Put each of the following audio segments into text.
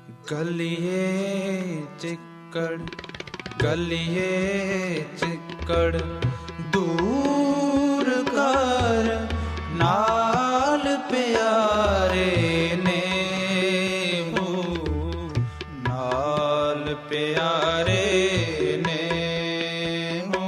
ਗਲੀਏ ਚਿੱਕੜ ਗਲੀਏ ਚਿੱਕੜ ਦੂਰ ਕਰ, ਨਾਲ ਪਿਆਰੇ ਨੇ ਹੋ, ਨਾਲ ਪਿਆਰੇ ਨੇ ਹੋ,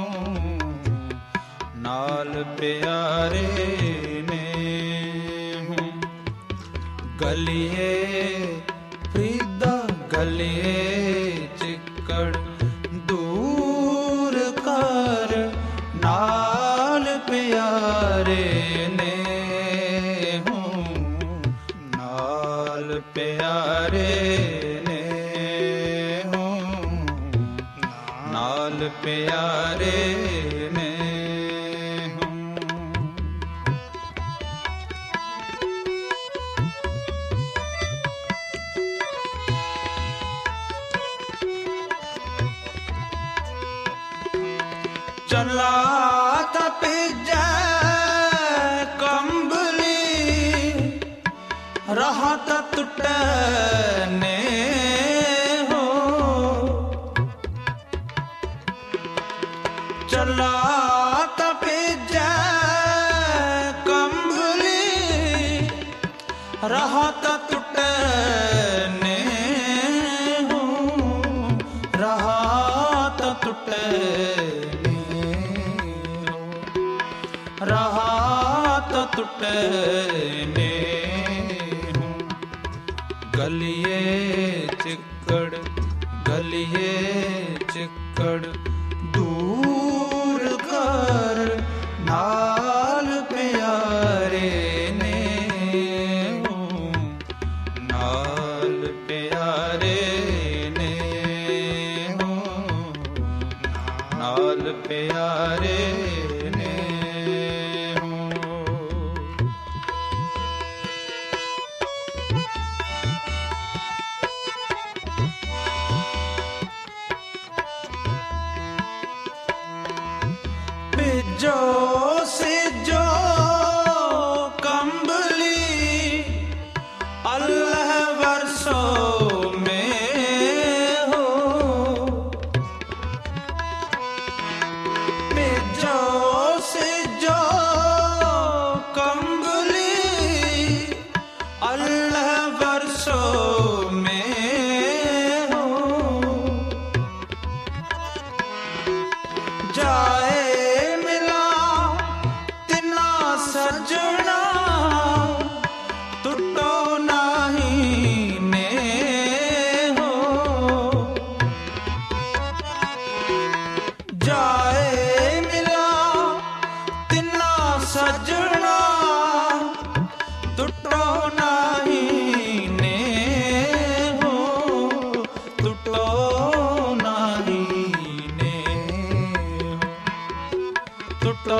ਨਾਲ ਪਿਆਰੇ ਨੇ ਹੋ। ਗਲੀਏ ਫਰੀਦਾ ਗਲੀਏ ਚਿੱਕੜ ਦੂਰ ਕਰ, ਨਾਲ ਪਿਆਰੇ ਨੇ ਹੋ, ਨਾਲ ਪਿਆਰੇ ਨੇ ਹੋ, ਨਾਲ ਪਿਆਰੇ ਨੇ ਹੋ। ਚਲਾ ਤਾਂ ਭੇਜੈ ਕੰਬਲੀ, ਰਾਹ ਤਾਂ ਟੁੱਟੈ ਨੇ ਹੋ। ਚਲਾ ਤਾਂ ਭੇਜੈ ਕੰਬਲੀ, ਰਾਹ ਤਾਂ ਟੁੱਟੈ ਨੇ ਹੋ, ਰਾਹ ਤਾਂ ਟੁੱਟੈ ਰਾਹ ਟੁੱਟੇ ਨੇ ਹੋ। ਗਲੀਏ ਚਿੱਕੜ ਗਲੀਏ ਚਿੱਕੜ ਦੂਰ ਕਰ, ਨਾਲ ਪਿਆਰੇ ਨੇ ਹੋ, ਨਾਲ ਪਿਆਰੇ ਨੇ ਹੋ, ਨਾਲ ਪਿਆਰੇ ਜੋ ਸਿਜੋ ਕੰਬਲੀ, ਅੱਲ੍ਹਾਹ ਵਰਸੋ ਮੈਂ ਹੋ। ਭੇਜੋ ਸਿਜੋ ਕੰਬਲੀ, ਅੱਲ੍ਹਾਹ ਵਰਸੋ ਮੈਂ ਹੋ। ਜਾਏ ਸਜਣਾ ਟੁੱਟੋ ਨਹੀਂ ਨੇ ਹੋ। ਜਾਏ ਮਿਲਾ ਤਿੰਨਾ ਸਜਣਾ, ਟੁੱਟੋ ਨਹੀਂ ਨੇ ਹੋ, ਟੁੱਟੋ ਨਹੀਂ ਨੇ ਹੋ, ਟੁੱਟੋ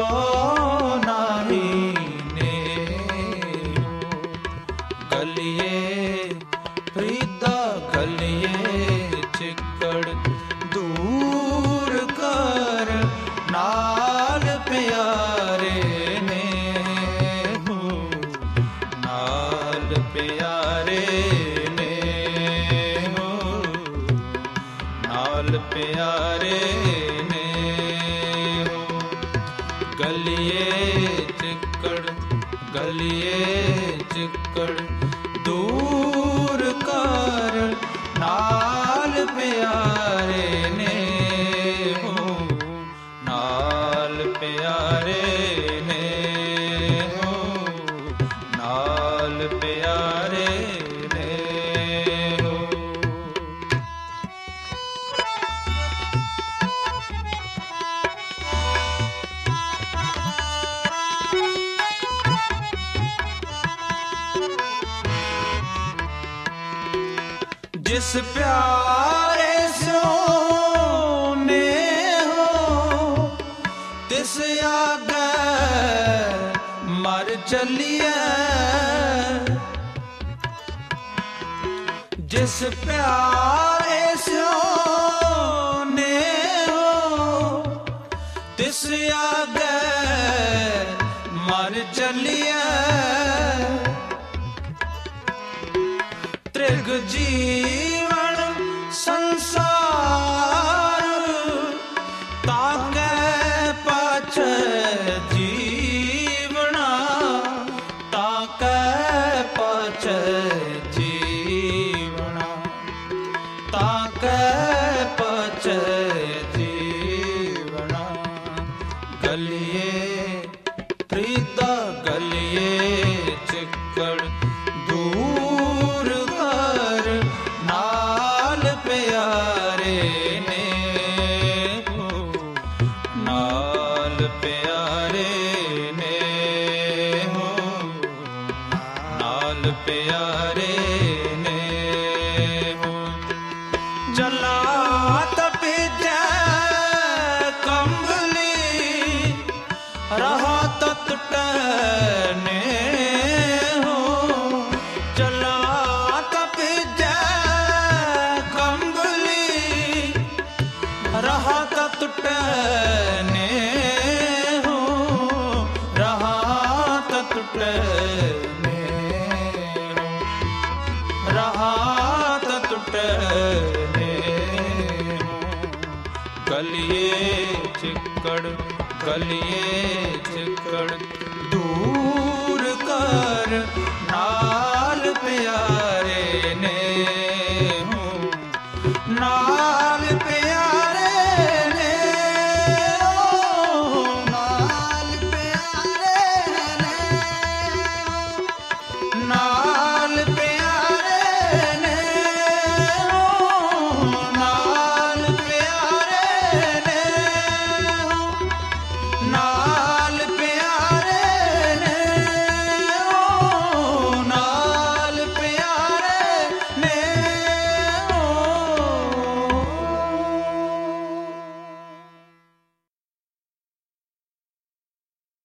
ਗਲੀਏ ਫਰੀਦਾ ਗਲੀਏ ਚਿੱਕੜ ਦੂਰ ਕਰ, ਨਾਲ ਪਿਆਰੇ ਨੇ ਹੋ, ਨਾਲ ਪਿਆਰੇ ਨੇ ਹੋ, ਨਾਲ ਪਿਆਰੇ ਨੇ ਹੋ। ਗਲੀਏ ਚਿੱਕੜ ਗਲੀਏ ਚਿੱਕੜ ਦੂਰ ਕਰ, ਨਾਲ ਪਿਆਰੇ ਨੇ ਹੋ, ਨਾਲ ਪਿਆਰੇ ਨੇ ਹੋ, ਨਾਲ ਪਿਆਰੇ ਨੇ ਹੋ। ਜਿਸ ਪਿਆਰੇ ਸੋਨੇ ਹੋ, ਤਿਸ ਆਗੇ ਮਰ ਚਲੀਏ। ਜਿਸ ਪਿਆਰੇ ਸੋਨੇ ਹੋ, ਤਿਸ ਆਗੇ ਮਰ ਚਲੀਏ। ਤ੍ਰਿਗ ਜੀ दूर कर नाल प्यारे ने हो, नाल प्यारे ने हो, नाल प्यारे ने हो। जला तपिजै कंबली रहा टुटै ने हो, जला तपिजै कंबली रहा टुटै ने हो, रहा टुटै ने हो, रहा टुटै ने हो। गलिए चिक्कड़ गलिए चिक्कड़ दूर कर